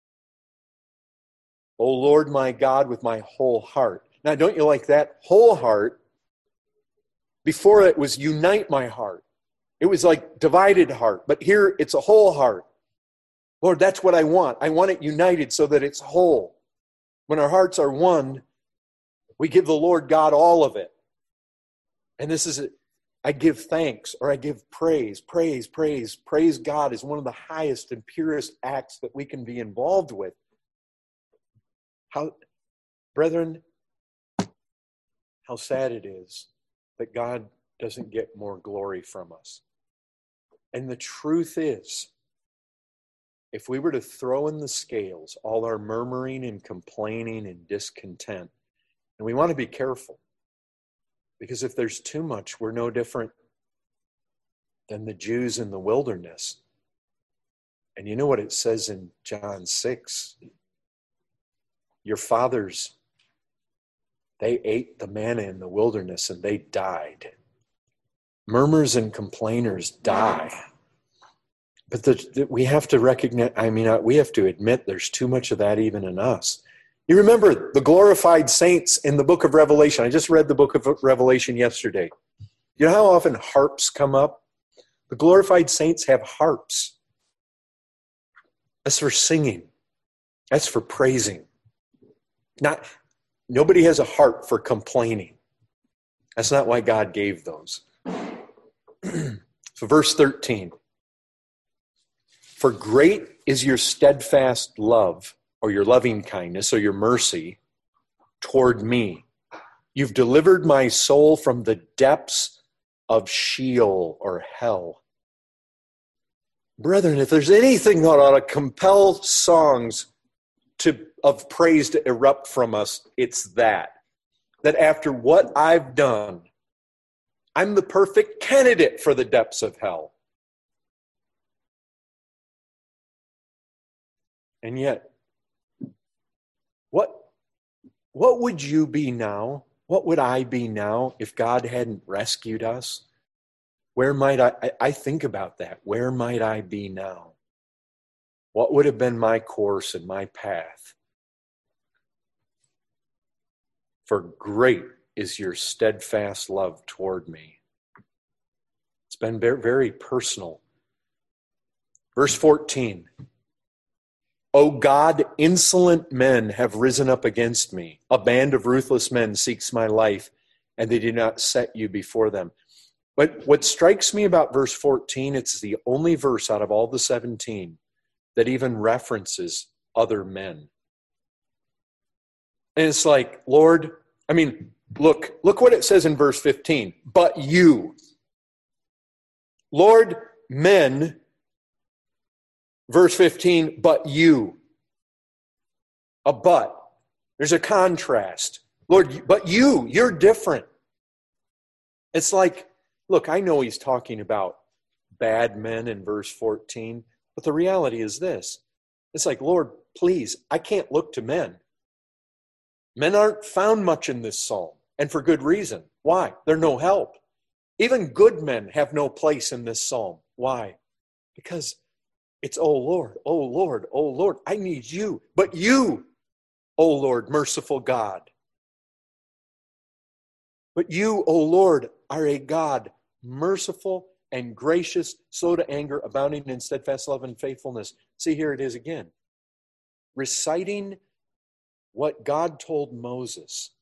O Lord my God, with my whole heart. Now, don't you like that? Whole heart. Before it was unite my heart. It was like divided heart. But here it's a whole heart. Lord, that's what I want. I want it united so that it's whole. When our hearts are one, we give the Lord God all of it. And this is it. I give thanks or I give praise. Praise, praise. Praise God is one of the highest and purest acts that we can be involved with. How, brethren, how sad it is that God doesn't get more glory from us. And the truth is, if we were to throw in the scales all our murmuring and complaining and discontent, and we want to be careful, because if there's too much, we're no different than the Jews in the wilderness. And you know what it says in John six? Your fathers, they ate the manna in the wilderness and they died. Murmurers and complainers die. But the, the, we have to recognize, I mean, we have to admit there's too much of that even in us. You remember the glorified saints in the book of Revelation. I just read the book of Revelation yesterday. You know how often harps come up? The glorified saints have harps. That's for singing. That's for praising. Not, nobody has a harp for complaining. That's not why God gave those. So verse thirteen. For great is your steadfast love, or your loving kindness, or your mercy toward me. You've delivered my soul from the depths of Sheol, or hell. Brethren, if there's anything that ought to compel songs to, of praise to erupt from us, it's that. That after what I've done, I'm the perfect candidate for the depths of hell. And yet, what, what would you be now? What would I be now if God hadn't rescued us? Where might I, I, I think about that. Where might I be now? What would have been my course and my path? For great is your steadfast love toward me. It's been very, very personal. Verse fourteen. O God, insolent men have risen up against me. A band of ruthless men seeks my life, and they do not set you before them. But what strikes me about verse fourteen, it's the only verse out of all the seventeen that even references other men. And it's like, Lord, I mean, look, look what it says in verse fifteen. But you, Lord, men, verse fifteen, but you. A but. There's a contrast. Lord, but you, you're different. It's like, look, I know he's talking about bad men in verse fourteen, but the reality is this. It's like, Lord, please, I can't look to men. Men aren't found much in this psalm, and for good reason. Why? They're no help. Even good men have no place in this psalm. Why? Because it's, oh Lord, oh Lord, oh Lord, I need you. But you, oh Lord, merciful God. But you, oh Lord, are a God merciful and gracious, slow to anger, abounding in steadfast love and faithfulness. See, here it is again. Reciting what God told Moses.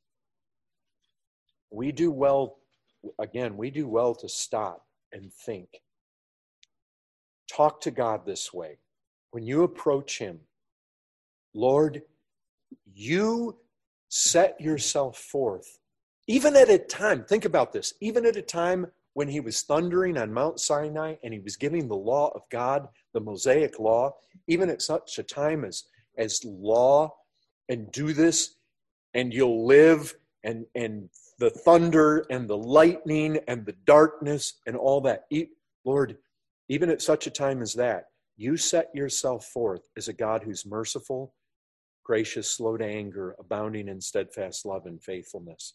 We do well, again, we do well to stop and think. Talk to God this way. When you approach him, Lord, you set yourself forth. Even at a time, think about this, even at a time when he was thundering on Mount Sinai and he was giving the law of God, the Mosaic law, even at such a time as, as law and do this and you'll live, and, and the thunder and the lightning and the darkness and all that. Lord, even at such a time as that, you set yourself forth as a God who's merciful, gracious, slow to anger, abounding in steadfast love and faithfulness.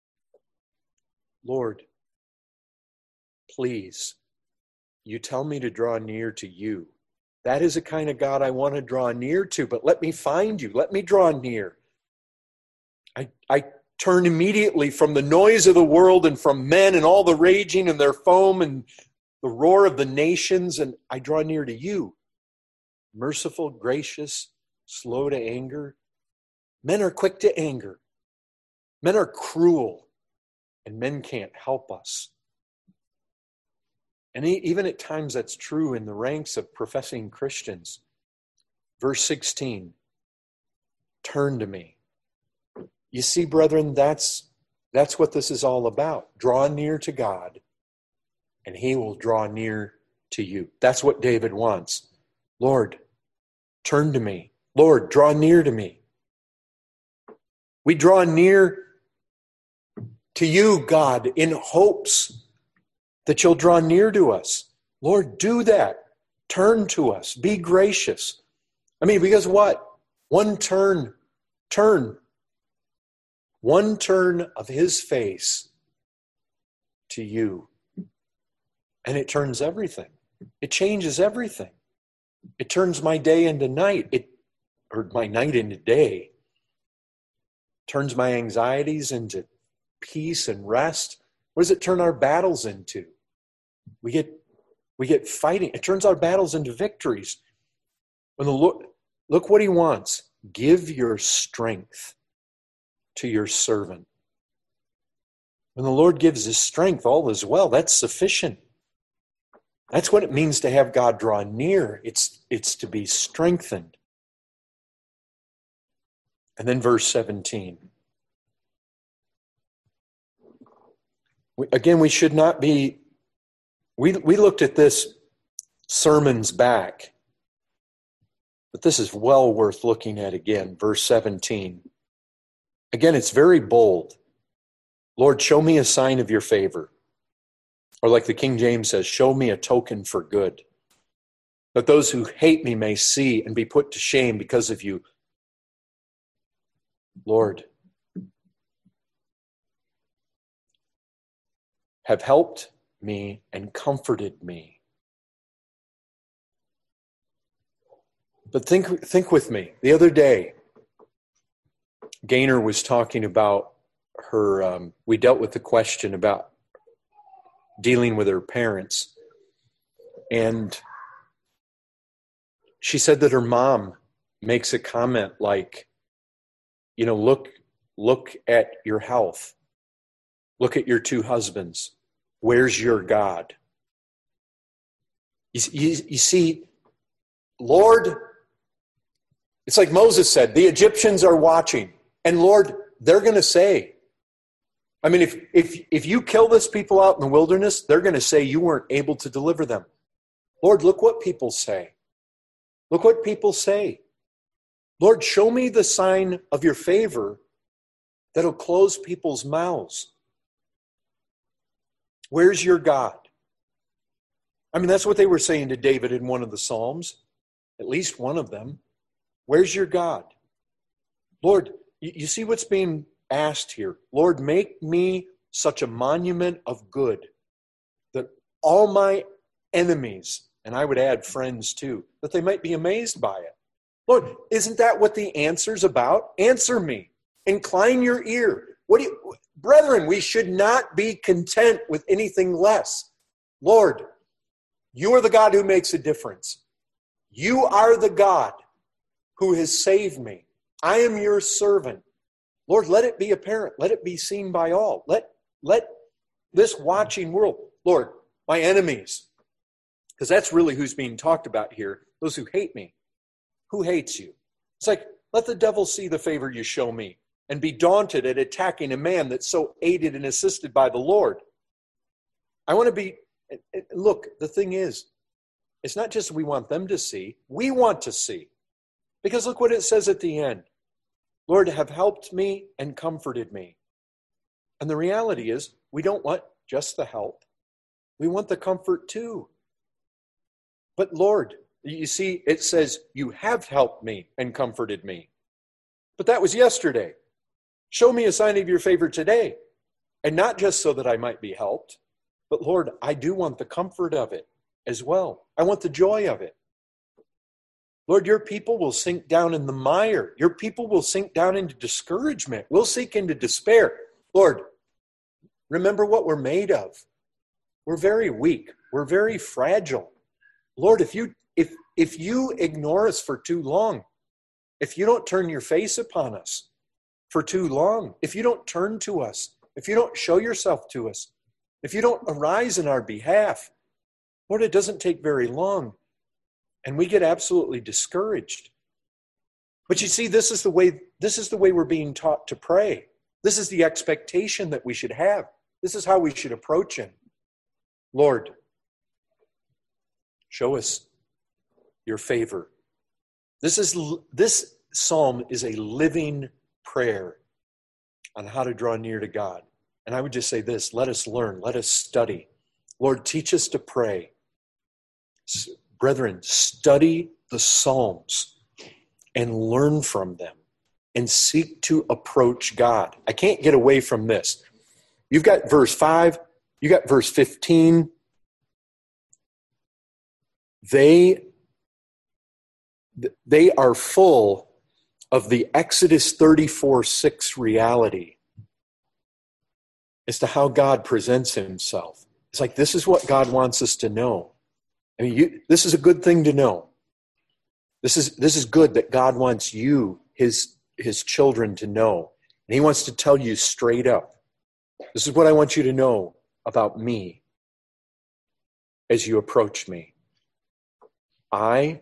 Lord, please, you tell me to draw near to you. That is the kind of God I want to draw near to, but let me find you. Let me draw near. I, I turn immediately from the noise of the world and from men and all the raging and their foam and the roar of the nations, and I draw near to you. Merciful, gracious, slow to anger. Men are quick to anger. Men are cruel, and men can't help us. And even at times that's true in the ranks of professing Christians. Verse sixteen, turn to me. You see, brethren, that's, that's what this is all about. Draw near to God, and he will draw near to you. That's what David wants. Lord, turn to me. Lord, draw near to me. We draw near to you, God, in hopes that you'll draw near to us. Lord, do that. Turn to us. Be gracious. I mean, because what? One turn, turn. One turn of his face to you. And it turns everything. It changes everything. It turns my day into night. It, or my night into day. Turns my anxieties into peace and rest. What does it turn our battles into? We get we get fighting. It turns our battles into victories. When the Lord, look what he wants. Give your strength to your servant. When the Lord gives his strength, all is well. That's sufficient. That's what it means to have God draw near. It's, it's to be strengthened. And then verse seventeen. We, again, we should not be... We, we looked at this sermons back, but this is well worth looking at again. Verse seventeen. Again, it's very bold. Lord, show me a sign of your favor. Or like the King James says, show me a token for good. That those who hate me may see and be put to shame because of you. Lord, have helped me and comforted me. But think, think with me. The other day, Gaynor was talking about her, um, we dealt with the question about dealing with her parents. And she said that her mom makes a comment like, you know, look, look at your health. Look at your two husbands. Where's your God? You, you, you see, Lord, it's like Moses said, the Egyptians are watching. And Lord, they're going to say, I mean, if, if, if you kill this people out in the wilderness, they're going to say you weren't able to deliver them. Lord, look what people say. Look what people say. Lord, show me the sign of your favor that'll close people's mouths. Where's your God? I mean, that's what they were saying to David in one of the Psalms, at least one of them. Where's your God? Lord, you see what's being asked here. Lord, make me such a monument of good that all my enemies, and I would add friends too, that they might be amazed by it. Lord, isn't that what the answer's about? Answer me. Incline your ear. What do you, brethren, we should not be content with anything less. Lord, you are the God who makes a difference. You are the God who has saved me. I am your servant. Lord, let it be apparent. Let it be seen by all. Let, let this watching world, Lord, my enemies, because that's really who's being talked about here, those who hate me. Who hates you? It's like, let the devil see the favor you show me and be daunted at attacking a man that's so aided and assisted by the Lord. I want to be, look, the thing is, it's not just we want them to see, we want to see. Because look what it says at the end. Lord, have helped me and comforted me. And the reality is, we don't want just the help. We want the comfort too. But Lord, you see, it says, you have helped me and comforted me. But that was yesterday. Show me a sign of your favor today. And not just so that I might be helped, but Lord, I do want the comfort of it as well. I want the joy of it. Lord, your people will sink down in the mire. Your people will sink down into discouragement. We'll sink into despair. Lord, remember what we're made of. We're very weak. We're very fragile. Lord, if you if if you ignore us for too long, if you don't turn your face upon us for too long, if you don't turn to us, if you don't show yourself to us, if you don't arise in our behalf, Lord, it doesn't take very long. And we get absolutely discouraged. But you see, this is the way, this is the way we're being taught to pray. This is the expectation that we should have. This is how we should approach Him. Lord, show us your favor. This is this psalm is a living prayer on how to draw near to God. And I would just say this, let us learn, let us study. Lord, teach us to pray. Brethren, study the Psalms and learn from them and seek to approach God. I can't get away from this. You've got verse five, you got verse fifteen. They, they are full of the Exodus thirty-four six reality as to how God presents Himself. It's like, this is what God wants us to know. I mean, you, this is a good thing to know. This is this is good that God wants you, his, his children, to know. And He wants to tell you straight up, this is what I want you to know about me as you approach me. I,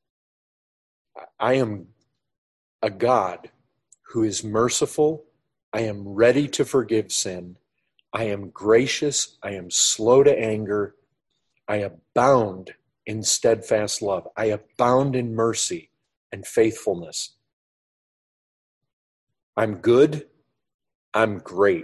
I am a God who is merciful. I am ready to forgive sin. I am gracious. I am slow to anger. I abound in steadfast love. I abound in mercy and faithfulness. I'm good. I'm great.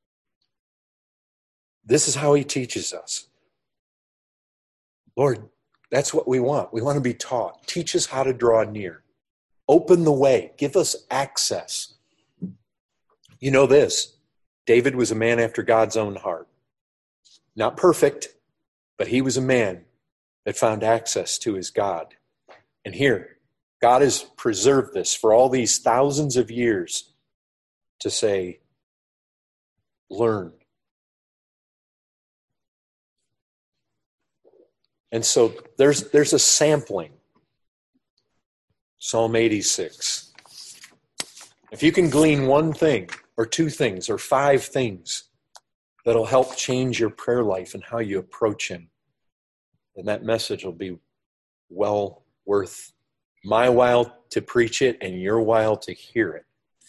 This is how He teaches us. Lord, that's what we want. We want to be taught. Teach us how to draw near. Open the way. Give us access. You know this, David was a man after God's own heart. Not perfect, but he was a man that found access to his God. And here, God has preserved this for all these thousands of years to say, learn. And so there's there's a sampling. Psalm eighty-six. If you can glean one thing or two things or five things that'll help change your prayer life and how you approach him, then that message will be well worth my while to preach it and your while to hear it.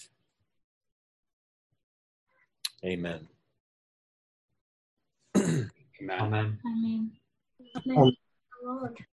Amen. Amen. Amen. Amen. Amen. Lord.